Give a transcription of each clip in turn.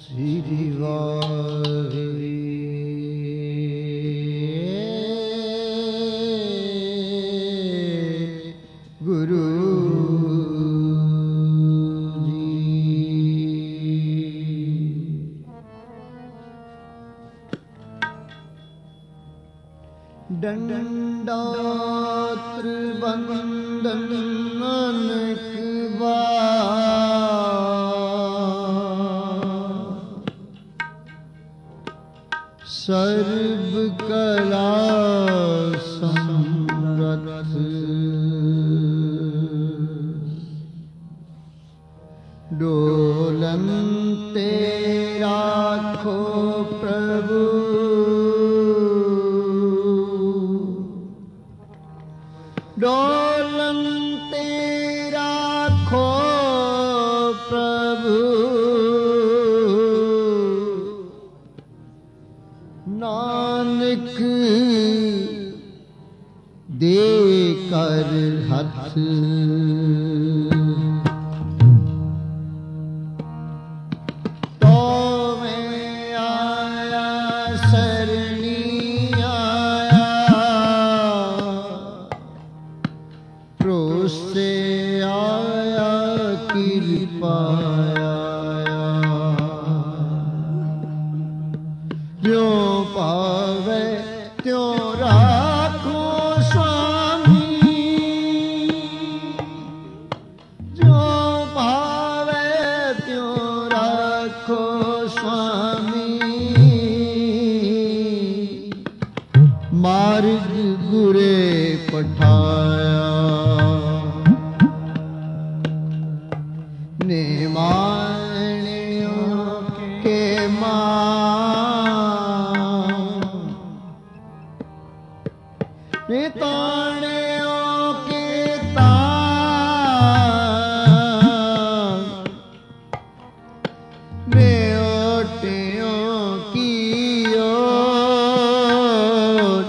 श्री वाहे गुरु दंडात्र बंदन नानक सर्व कला समरथ डोलते राखो प्रभु डोलते राखो प्रभु नानक दे कर हथ तो मैं आया सरनी आया प्रोसे आया कृपाया जो पावे त्यों राखो स्वामी जो पावे त्यों राखो स्वामी मार्ग गुरे पठाया निमाणियों के ताणियों के तान बेटियों की ओर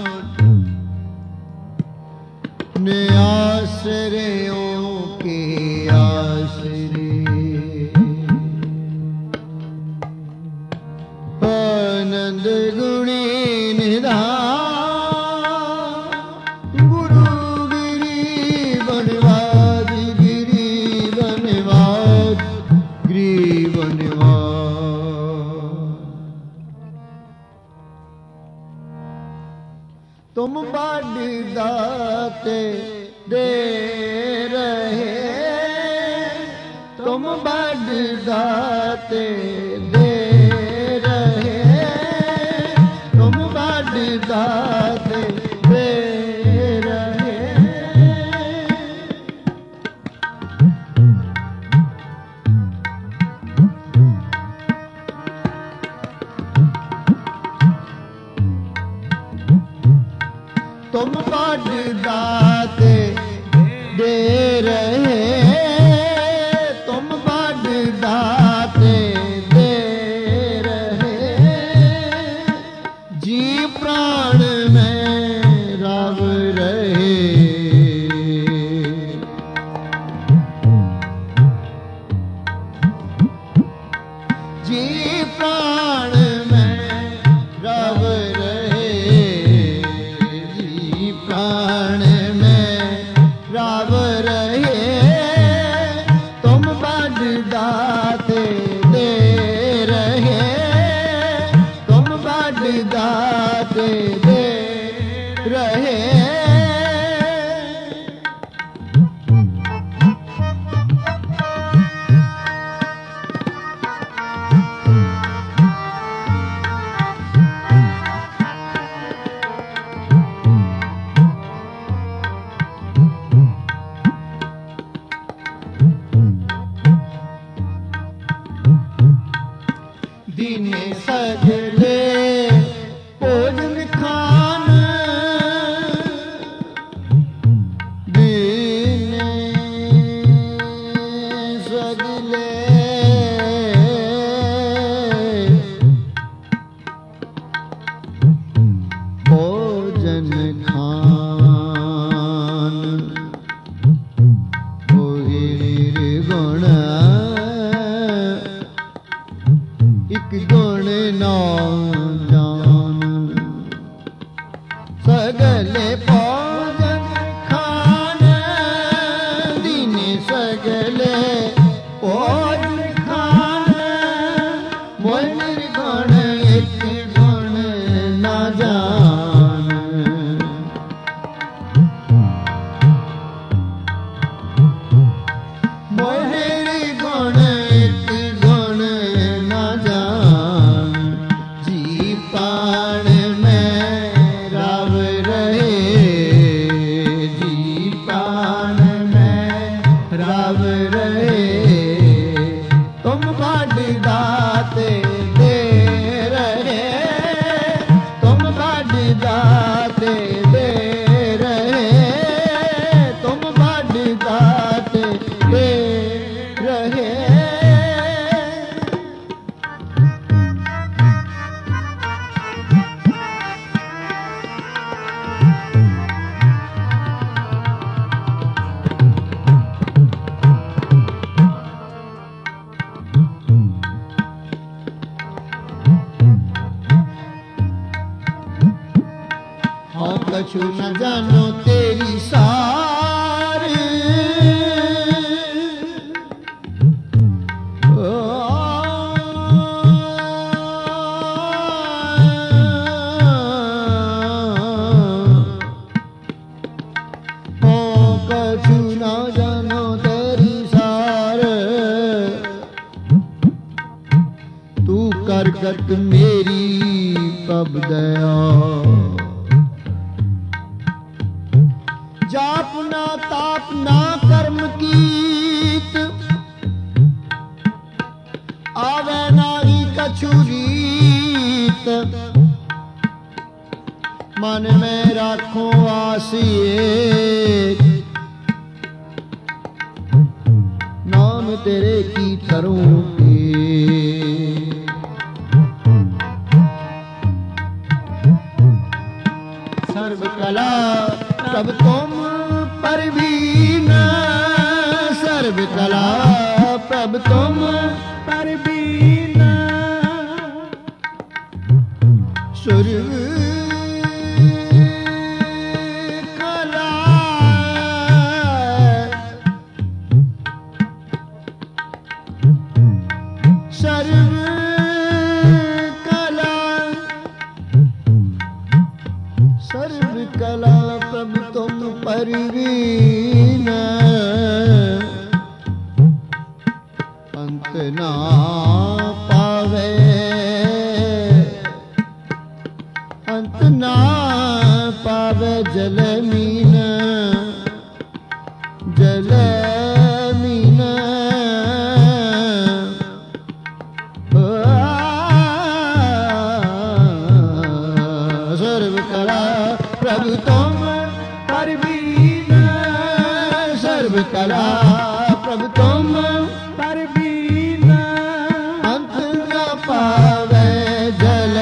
ने आश्रयों के आश्रय आनंद गुणी निधान तुम बड़ दाते दे रहे तुम बड़ दाते दे रहे तुम बड़ दाते दे रहे तुम बड़ दाते दे रहे तुम बड़ दाते दे रहे जी प्राण में रव रहे जी प्राण में रव प्राण में रव रहे तुम बड़ दाते दे रहे तुम बड़ दाते दे रहे दिने सजले भोजन खान दिने सजले भोजन खान गुण एक गुण ना जान सगले भोजन खान दीन सगले भोजन खान मोर निर्गुण एक गुण ना जान मोर निर्गुण एक गुण ना जान जी पाण में राव रहे जी पाण में राव रहे तुम बाढ़ दाते दे रहे तुम बाढ़ दाते दे रहे तुम बाढ़ दाते दे रहे हाँ कछु न जानो तेरी सार हाँ कछु न जानो तेरी सार तू करगत मेरी कब दया जाप ना ताप ना कर्म कीत आवे नारी कछु रीत मन में राखो आसिए नाम तेरे की करूं सर्व कला सब तुम परवीन सर्व कला प्रभ तुम परवीन सर्व कला सर्व कला सर्व कला प्रभ तुम परवीन अंत ना पावे अंत ना पावे जल मीन जल मीन सर्व कला प्रभु तुम परवीन सर्व कला प्रभु तुम परवीन अंत न पावे जल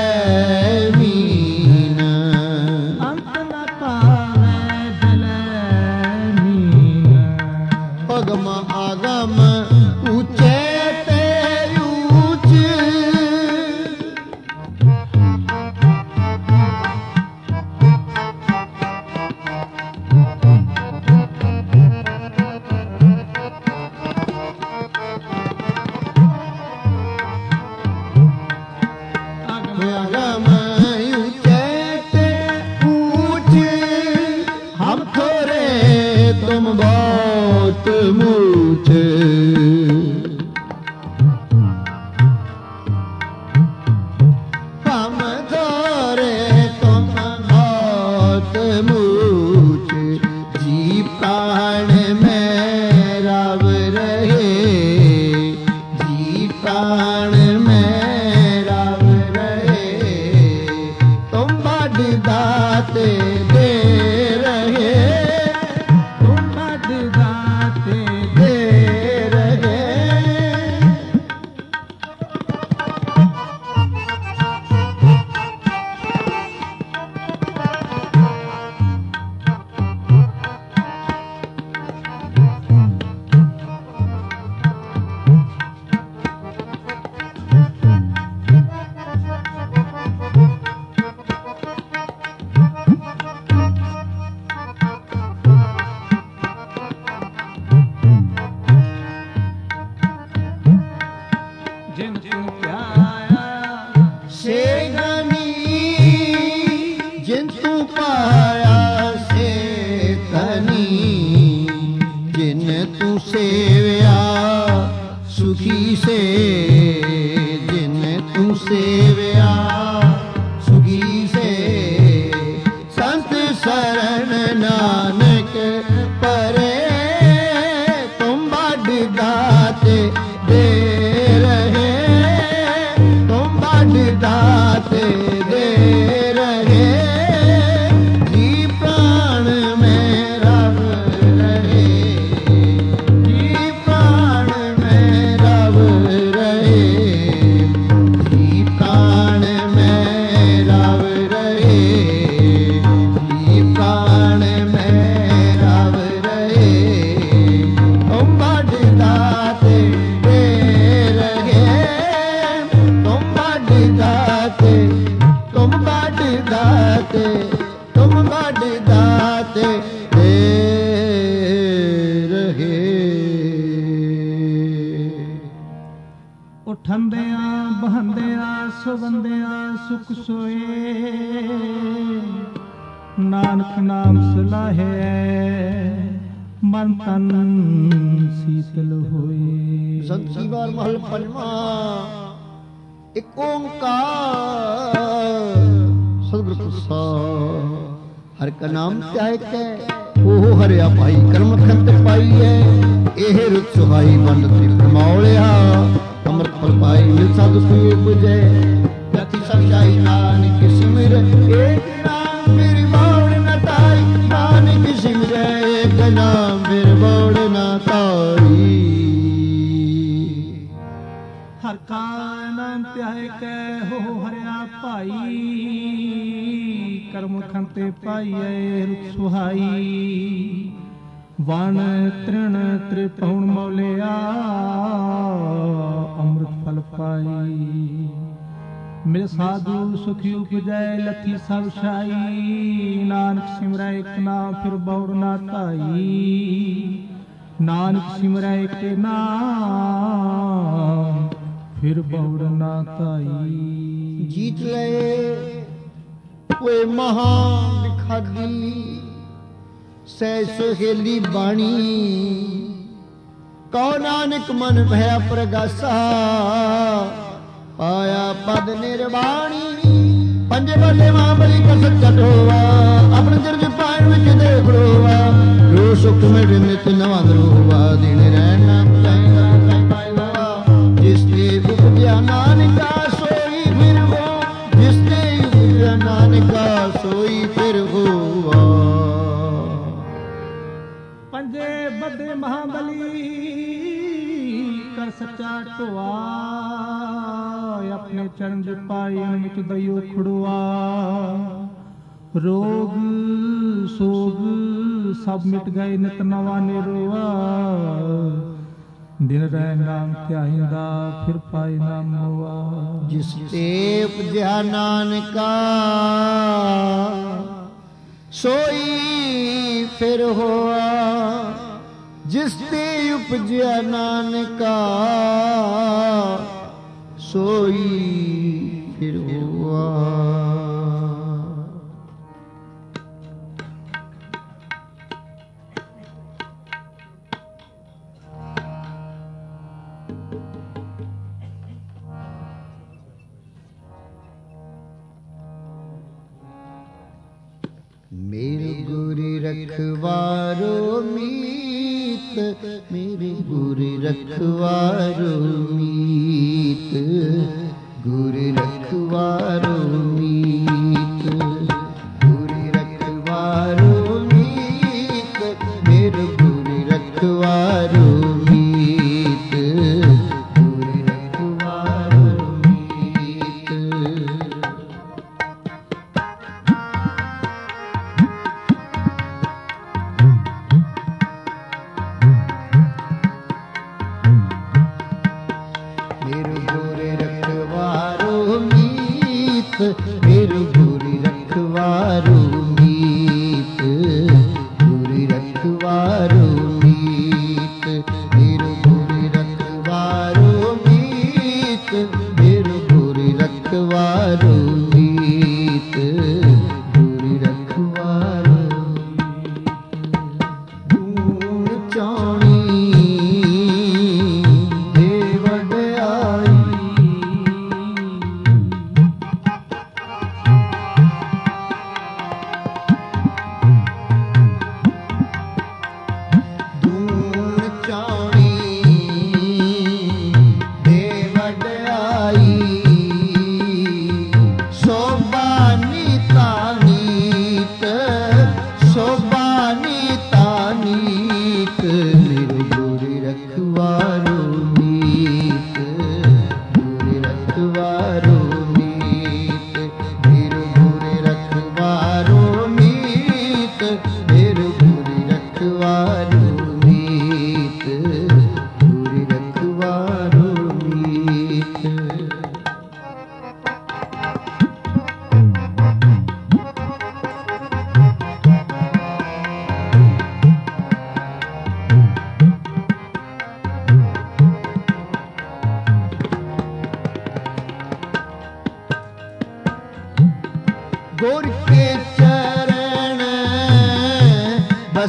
मीन अंत न पावे जल मीन अगम आगम ऊंचे ते ऊंच हम थोड़े तुम बहुत मूछ तू सेव्या सुखी से, जिन तू सेव्या सुखी से। संत शरण नानक परे, तुम बड़ दाते दे रहे, तुम बड़ दाते दे रहे। जी प्राण में रव रहे, जी प्राण में रव रहे, जी प्राण में रव रहे, जी प्राण में रव रहे। तुम बड़ दाते दे रहे, तुम बड़ दाते, तुम बड़ दाते, तुम बड़ दाते दे रहे। ਉਠੰਦਿਆਂ ਬਹੰਦਿਆਂ ਸੁਵੰਦਿਆਂ ਸੁਖ ਸੋਏ, ਨਾਨਕ ਨਾਮ ਸਲਾਹੈ ਮਨ ਤਨ ਸੀਤਲ ਹੋਏ। ਸੰਤੀ ਵਾਰ ਮਹਲ ਪੰਜਵਾਂ। ਇੱਕ ਓੰਕਾਰ ਸਤਿਗੁਰ ਪ੍ਰਸਾਦ। ਹਰਿ ਕਾ ਨਾਮ ਧਿਆਇ ਕੈ ਉਹ ਹਰਿਆ ਭਾਈ, ਕਰਮ ਖੰਤ ਪਾਈਐ ਇਹ ਰੁਤ ਸੁਹਾਈ। ਵੰਡ ਤ੍ਰਿਪਰਮੌਲਿਆ ਅੰਮ੍ਰਿਤ ਫਲ ਪਾਈ, ਮਿਲ ਸਾਧ ਸੁਏ 부ਜੈ ਜਤੀ ਸਚਾਈ। ਨਾਨਕ ਸਿਮਰ ਏਕ ਨਾਮ ਫਿਰ ਬੌੜ ਨ ਤਾਈ, ਨਾਨਕ ਸਿਮਰੈ ਏਕ ਨਾਮ ਫਿਰ ਬੌੜ ਨ ਤਾਈ। ਹਰ ਕਾ ਨਾਮ ਧਿਆਇ ਕੈ ਹੋ ਹਰਿਆ ਭਾਈ, ਕਰਮ ਖੰਤੇ ਪਾਈਐ ਰੁਖ ਸੁਹਾਈ। ਵਣ ਤ੍ਰਿਣ ਤ੍ਰਿਪਉਣ ਮੌਲਿਆ ਅੰਮ੍ਰਿਤ ਫਲ ਪਾਈ। ਮਿਲ ਸਾਧੂ ਸੁਖੀ ਉਪਜੈ ਲਥੀ ਸਭ ਛਾਈ, ਨਾਨਕ ਸਿਮਰੈ ਇਕ ਨਾਮ ਫਿਰ ਬੌੜ ਨਾ ਧਾਈ। ਨਾਨਕ ਸਿਮਰੈ ਇਕ ਨਾਮ ਫਿਰ ਬੌੜ ਨਾ ਧਾਈ। ਜੀਤ ਲਏ ਓਏ ਮਹਾ ਵਿਖਾਦੀ, ਸਹਿ ਸੁਹੇਲੀ ਬਾਣੀ। ਕਉ ਨਾਨਕ ਮਨ ਭਇਆ ਪ੍ਰਗਾਸਾ, ਪਾਇਆ ਪਦ ਨਿਰਵਾਣੀ। ਪੰਜੇ ਬੱਲੇ ਮਹਾਬਲੀ ਕਾ ਸੱਚਾ ਢੋਆ, ਆਪਣੇ ਜਰਜ ਪਾਣ ਵਿੱਚ ਦੇਖ ਲੋਆ। ਰੋ ਸੁਖ ਮਿਲ ਨਿਤ ਨਵਾਂ ਰੋਵਾ, ਦਿਨ ਰਹਿਣ ਨਾ ਚਾਹੀਦਾ ਪਾਇਵਾ। ਜਿਸ ਤੇ ਉਪਜਿਆ ਨਾਨਕਾ ਸੋਈ ਫਿਰ ਹੋ, ਜਿਸ ਤੇ ਉਪਜਿਆ ਨਾਨਕਾ ਸੋਈ ਫਿਰ ਹੋਵਾ। ਪੰਜੇ ਬੱਦੇ ਮਹਾਬਲੀ ਕਰ ਸੱਚਾ ਢੋਆ, ਆਪਣੇ ਚਰਨ ਦੇ ਪਾਇਨ ਵਿੱਚ ਦਇਓ ਖੜੁਆ। ਰੋਗ ਸੋਗ ਸਭ ਮਿਟ ਗਏ, ਨਿਤ ਨਵਾਂ ਨਿਰੋਆ। ਦਿਨ ਰਹਿ ਨਾਮ ਧਿਆਇਂਦਾ, ਫਿਰ ਪਾਏ ਨਾਮ ਹੋਆ। ਜਿਸ ਤੇ ਉਪਜਿਆ ਨਾਨਕਾ ਸੋਈ ਫਿਰ ਹੋਆ, ਜਿਸ ਤੇ ਉਪਜਿਆ ਨਾਨਕਾ ਸੋਈ ਫਿਰ ਹੋਆ। मेरे गुरु रखवारो मीत, मेरे गुरु रखवारो मीत, गुरु रखवारो मीत, गुरु रखवारो मीत, मेरे गुरु रखवारो मीत, गुरु रखवारो मीत।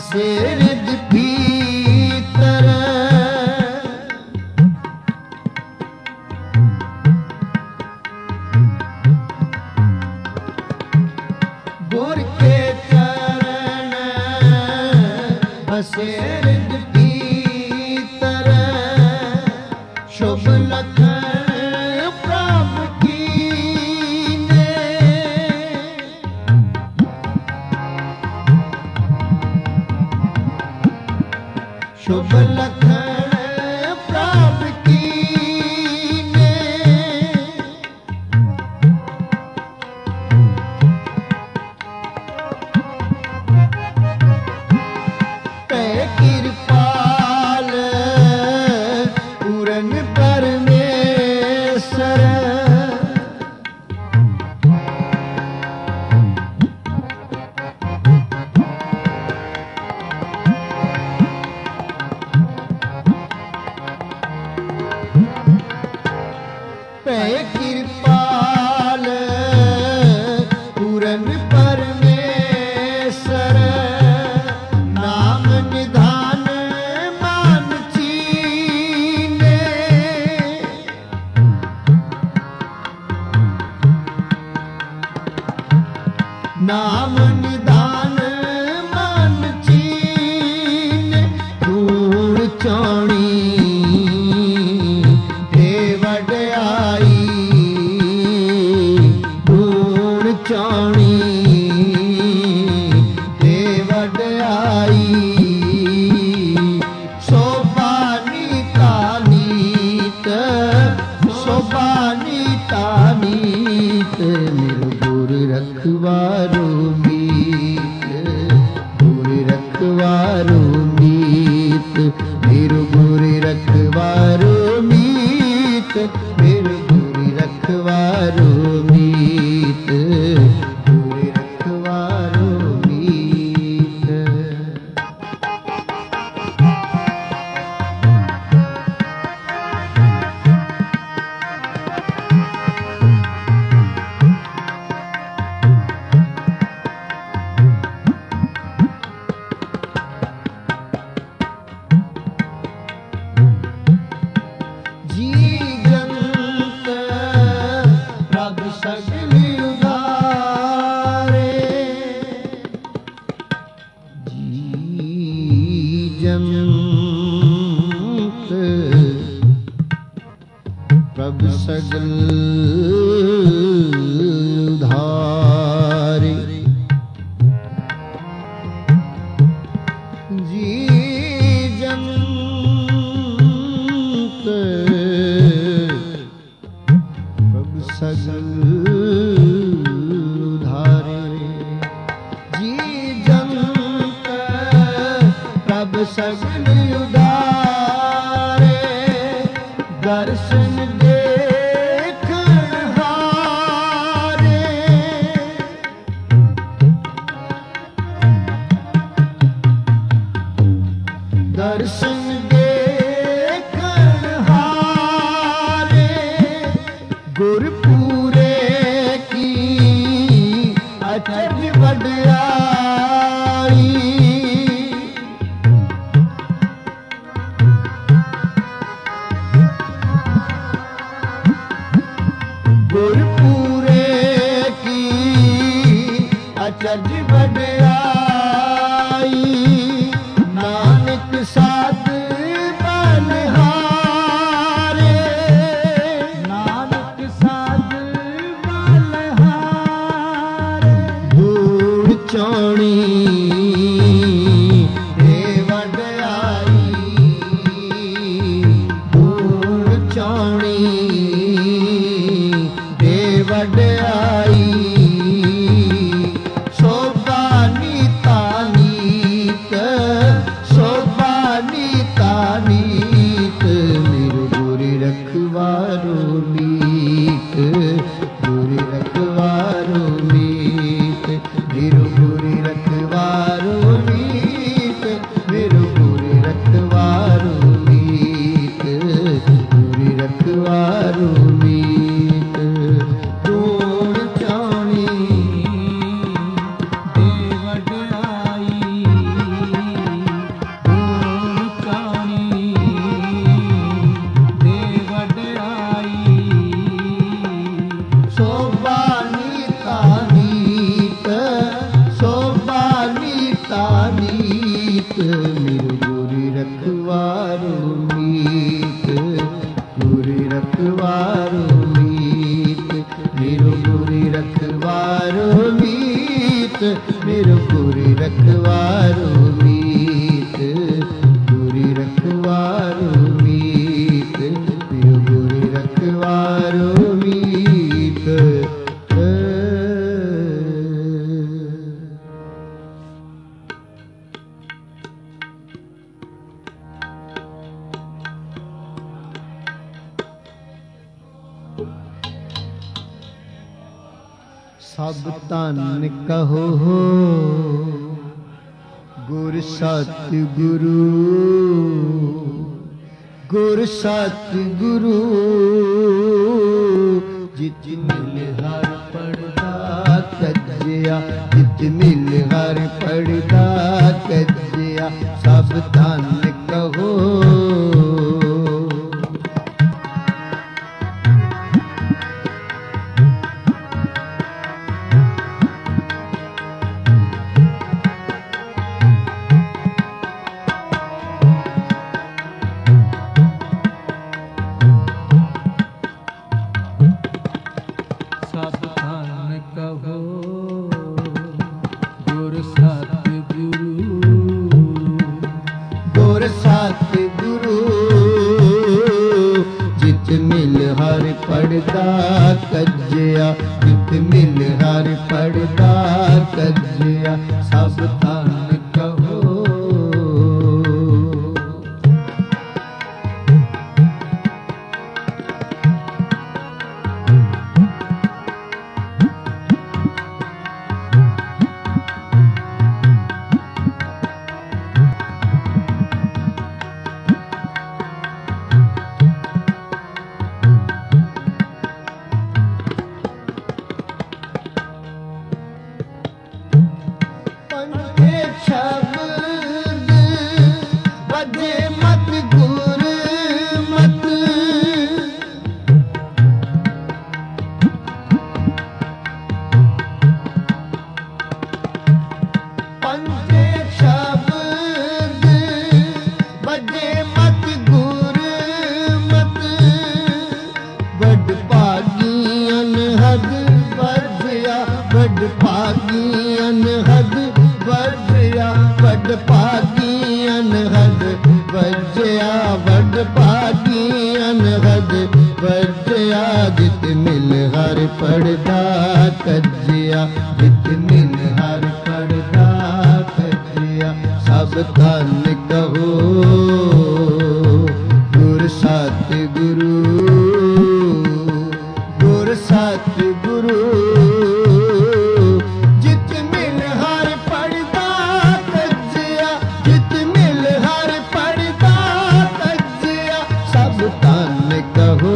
बसे रिद भीतर गुर के चरण बसे रिद भीतर शुभ लखन प्रभु कीने शुभ लखन प्रभु कीने ते कृपाल पूरन परमेश्वर पे कृपाल पूरन परमेश्वर नाम निधान मान चीने नाम निधान मान चीने धूड़ चौड़ी वडयाई धूड़ चौड़ी दे वडयाई सोबानी तानीत सोबानी तानीत मेरे गुर रखवारो मीत गुर रखवारो मीत मेरे गुर रखवारो मीत मेरे गुरु रखवारो मीत गुरु रखवारो मीत जी जंत प्रभु सगल उधारे जी जंत प्रभु सगल उधारे जी जंत प्रभु सगल उधारे जी जंत प्रभु सगल उधारे दर्शन देखन हारे दर्शन देखन हारे गुरपुरे की अचरज वडयाई रखवारो मीत, प्रिय गुरु रखवारो मीत। सब धन कहो गुर सतगुरु, गुर सतगुरु। जित मिल हर पढ़दा कज्जिया, जित मिल हर पढ़दा कज्जिया। सब धन कहो पढ़दा कज्जिया, जित मिल हर पढ़दा कज्जिया। सब धन कहो पढ़दा कज्जिया, जित मिल हर पढ़दा कज्जिया। सब धन कहो गुर सतगुरु, गुर सतगुरु। जित मिल हर पढ़दा कज्जिया, जित मिल हर पढ़दा कज्जिया। सब धन कहो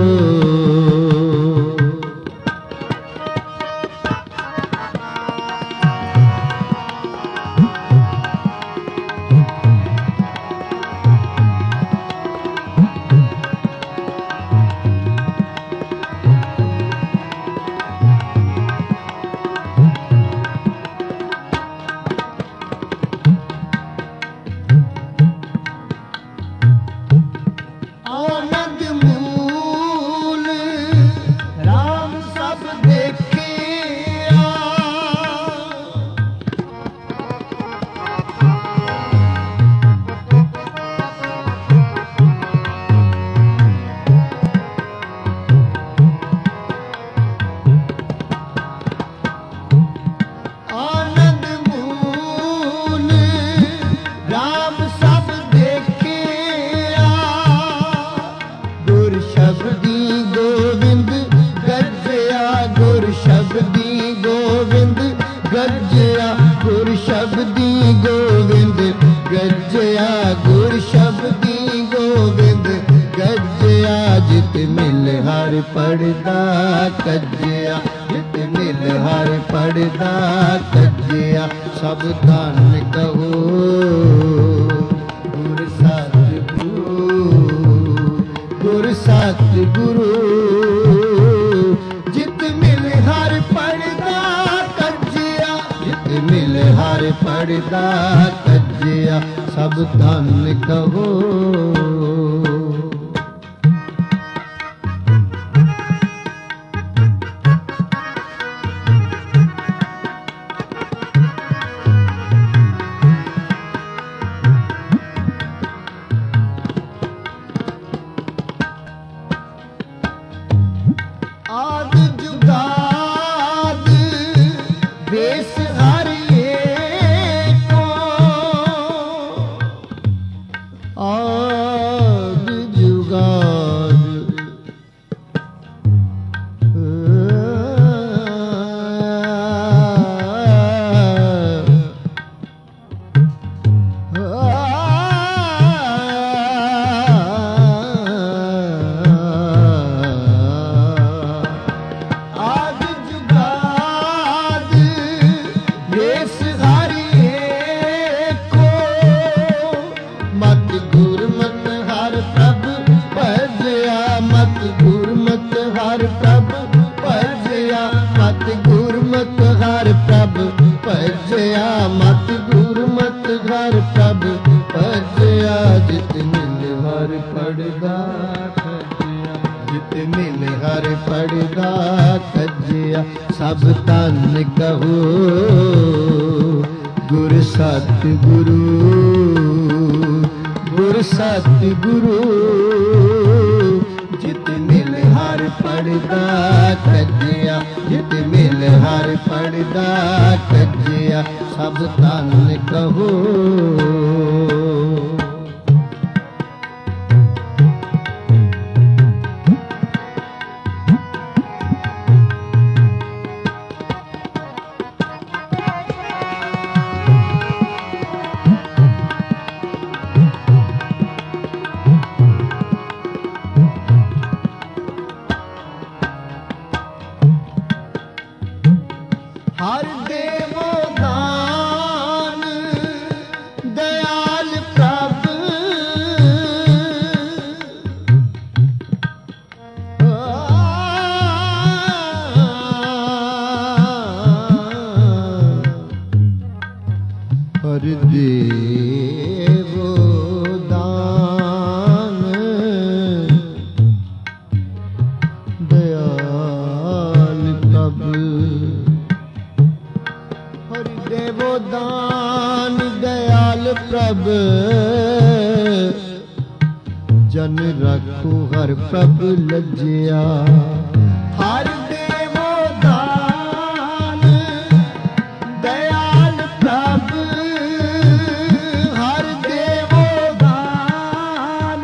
गरजया गुर शब्दी गोविंद, गरजया गुर शब्दी गोविंद, गरजया जित मिल हर पढ़दा कज्जिया, जित मिल हर पढ़दा कज्जिया। सब धन कहो गुर सतगुरु, गुर सतगुरु। जित मिल हर पढ़दा कज्जिया, जित मिल हर पढ़दा कज्जिया। सब धन कहो ਹਰ ਪੜਦਾ ਕੱਜਿਆ, ਜਿਤ ਮਿਲ ਹਰ ਪੜਦਾ ਕੱਜਿਆ। ਸਭ ਧੰਨ ਕਹੋ ਗੁਰ ਸਤਿ ਗੁਰੂ, ਗੁਰ ਸਤਿ ਗੁਰੂ। ਜਿਤ ਮਿਲ ਹਰ ਪੜਦਾ ਕੱਜਿਆ, ਜਿਤ ਮਿਲ ਹਰ ਪੜਦਾ ਕੱਜਿਆ। ਸਭ ਧੰਨ ਕਹੋ ਹਰ ਦੇਵੋ ਦਾਨ ਦਇਆਲ ਪ੍ਰਭ। ਹਰ ਦੇਵੋ ਦਾਨ ਦਇਆਲ ਪ੍ਰਭ। ਹਰਿ ਦੇਵੋ ਦਾਨ ਦਇਆਲ ਪ੍ਰਭ। ਜਨ ਰਾਖੋ ਹਰ ਪ੍ਰਭ ਲੱਜਿਆ। ਹਰਿ ਦੇਵੋ ਦਾਨ ਦਇਆਲ ਪ੍ਰਭ। ਹਰਿ ਦੇਵੋ ਦਾਨ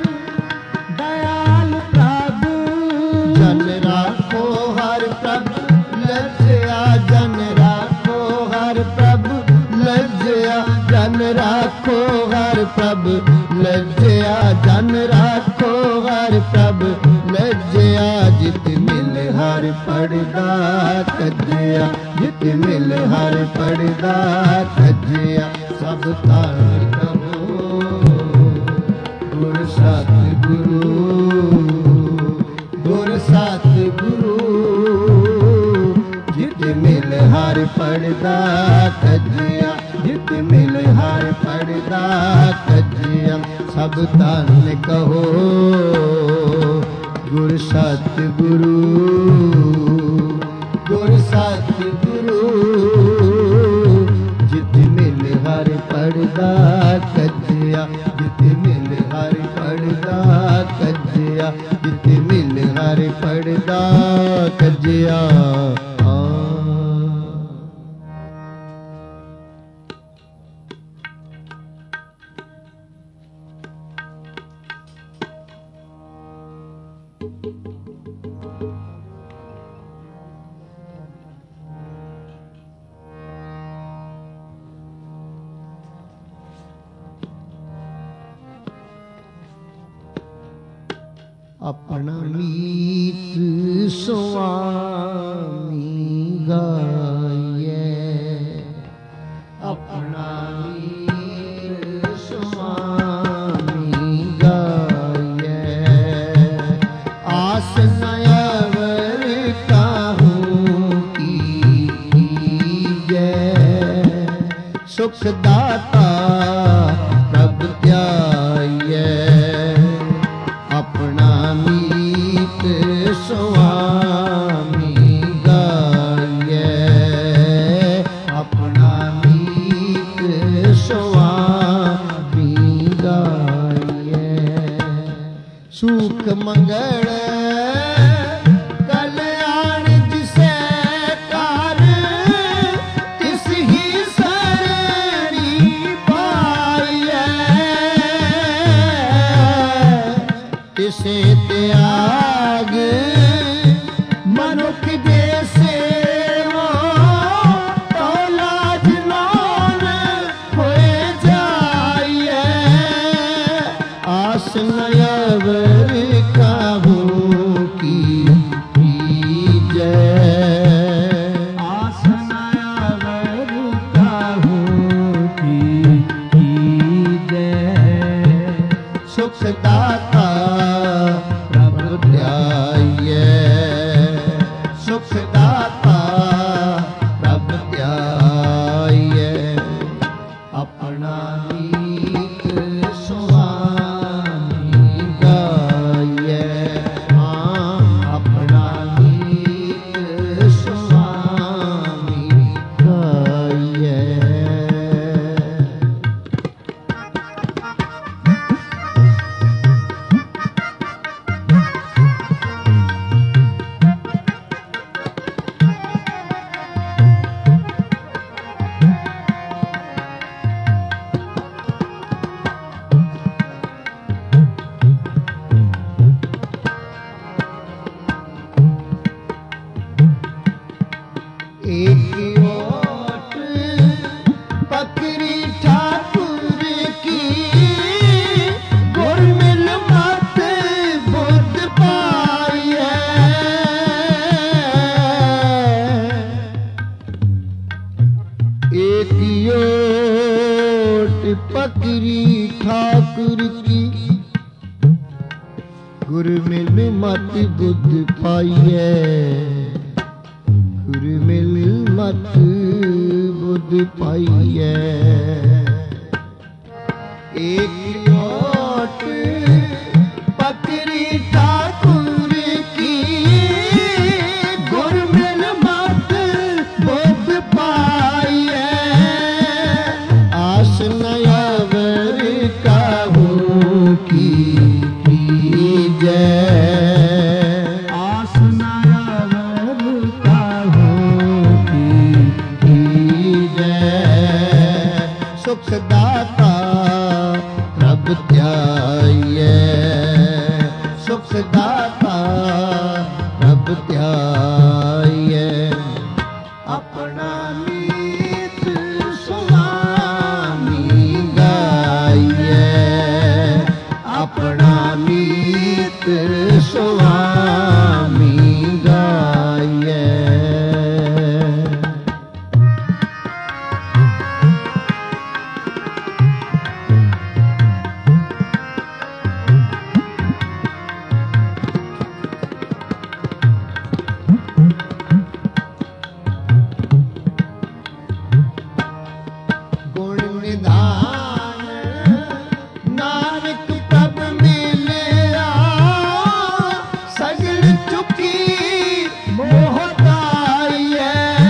ਦਇਆਲ ਪ੍ਰਭ। ਜਨ ਰਾਖੋ ਹਰ ਪ੍ਰਭ ਲੱਜਿਆ। ਜਨ ਰਾਖੋ ਹਰ ਪ੍ਰਭ ਲੱਜਿਆ। ਜਨ ਰਾਖੋ ਹਰ ਪ੍ਰਭ ਲੱਜਿਆ। ਜਨ ਰਾਖੋ ਹਰ ਪ੍ਰਭ ਲੱਜਿਆ। ਜਿਤ ਮਿਲ ਹਰ ਪੜਦਾ ਕੱਜਿਆ, ਜਿਤ ਮਿਲ ਹਰ ਪੜਦਾ ਕੱਜਿਆ। ਸਭ ਧੰਨ ਕਹੋ ਗੁਰ ਸਤਿ ਗੁਰੂ, ਗੁਰ ਸਤਿ ਗੁਰੂ। ਜਿਤ ਮਿਲ ਹਰ ਪੜਦਾ ਕੱਜਿਆ, ਜਿਤ ਮਿਲ ਹਰ ਪੜਦਾ ਕੱਜਿਆ। ਸਭ ਧੰਨ ਕਹੋ ਗੁਰ ਸਤਿ ਗੁਰੂ, ਗੁਰ ਸਤਿ ਗੁਰੂ। ਜਿਤ ਮਿਲ ਹਰ ਪੜਦਾ ਕੱਜਿਆ, ਜਿਤ ਮਿਲ ਹਰ ਪੜਦਾ ਕੱਜਿਆ। ਜਿਤ ਮਿਲ ਹਰ ਪੜਦਾ ਕੱਜਿਆ। ਆਪਣਾ ਮੀਤ ਸੁਆਮੀ ਗਾਇਐ। ਆਪਣਾ ਮੀਤ ਸੁਆਮੀ ਗਾਇਐ। ਆਸ ਨ ਅਵਰ ਕਾਹੂ ਕੀਜੈ। ਸੁਖ ਦਾਤਾ ਪ੍ਰਭ ਧਿਆਈਐ। ਆਪਣਾ ਮੀਤ ਸੁਆਮੀ ਗਾਇਐ। ਆਪਣਾ ਮੀਤ ਸੁਆਮੀ ਗਾਇਐ। ਸੁਖ ਮੰਗਲ ਕਲਿਆਣ ਜਿਸੈ ਘਰ। ਤਿਸ ਹੀ ਸਰਣੀ ਪਾਈਐ। ਤਿਸੇ ਤਿਆਗ ਮਨੁੱਖ ਦੇ ਸੇਵੋ। ਤੋ ਲਾਜ ਲੋਨ ਹੋਏ ਜਾਈਐ। ਆਸ ਨ ਅਵਰ ਕਾਹੂ ਕੀਜੈ। ਆਸ ਨ ਅਵਰ ਕਾਹੂ ਕੀਜੈ। ਸੁਖ ਦਾਤਾ ਪ੍ਰਭ ਧਿਆਈਐ। ਸੁਖ ਦਾਤਾ ਪ੍ਰਭ ਧਿਆਈਐ। ਆਪਣਾ ਮੀਤ ਸੁਆਮੀ गुरु मिल मत बुद्ध पाइए, गुरु मिल मत बुद्ध पाइए। एक ओट पकड़ी ठाकुर की, गुरु मिल मत बुद्ध पाइए। आस नयावर काहू की जय, आस नयावर काहू की जय। सुख दाता प्रभ ध्याये, सुख दाता प्रभ ध्याये। अपना मीत स्वामी गाइए, अपना मीत स्वामी गाइए। गुण निधान नानक प्रभ मिलिया, सगल चुकी मोहताइए।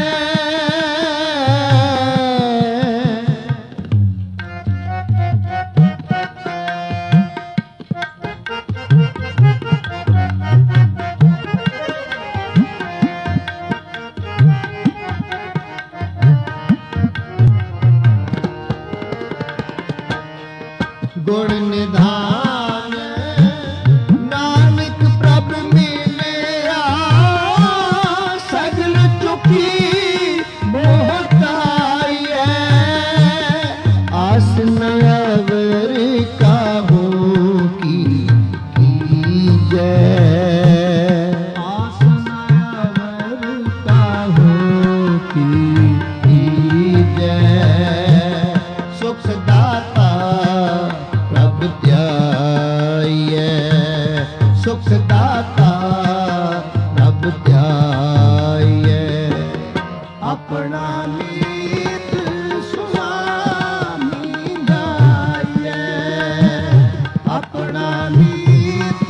गुण निधान नानक प्रभ मिलिया, सगल चुकी मोहताइए। आस नयावर काहू की जय, आस नयावर काहू की जय। सुख दाता प्रभ ध्याये, सुख दाता प्रभ ध्याये। अपना मीत स्वामी गाइए, अपना मीत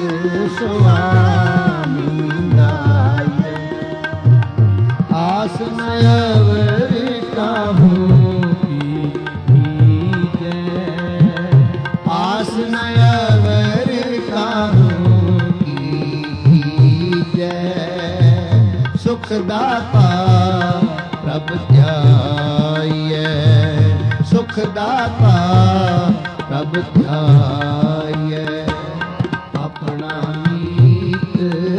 स्वामी गाइए। आस नयावर काहू की जय, आस नयावर काहू की जय। सुख दाता प्रभ ध्याये, सुख दाता प्रभ ध्याये। अपना मीत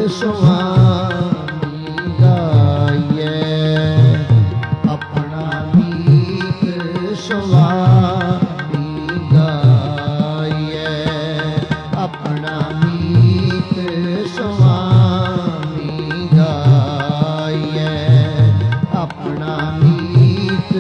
स्वामी गाइए, अपना मीत स्वामी गाइए। अपना मीत स्वामी गाइए, अपना मीत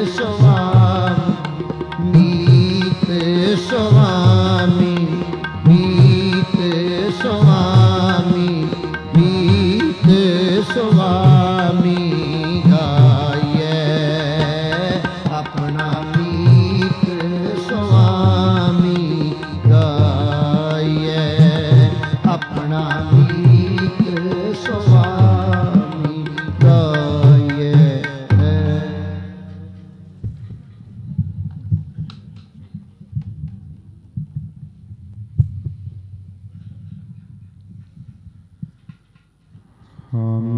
स्वामी, मीत स्वामी, मीत स्वामी, मीत स्वामी गाइए। अपना मीत स्वामी गाइए, अपना मीत स्वामी गाइए। हम